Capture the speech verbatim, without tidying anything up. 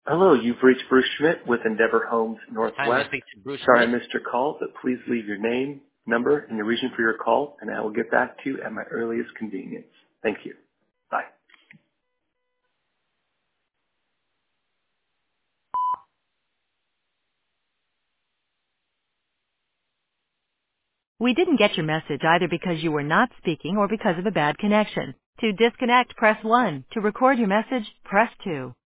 Hello, you've reached Bruce Schmidt with Endeavor Homes Hi, may I Northwest. speak to Bruce Sorry I Schmidt? missed your call, but please leave your name, number, and your reason for your call, and I will get back to you at my earliest convenience. Thank you. Bye. We didn't get your message either because you were not speaking or because of a bad connection. To disconnect, press one. To record your message, press two.